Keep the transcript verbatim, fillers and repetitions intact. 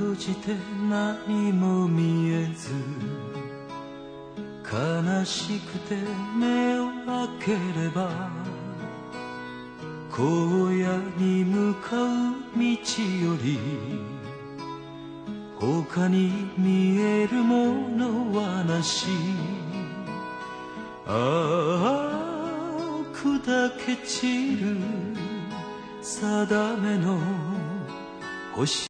閉じて何も見えず、悲しくて目を開ければ荒野に向かう道より他に見えるものはなし。ああ砕け散る定めの星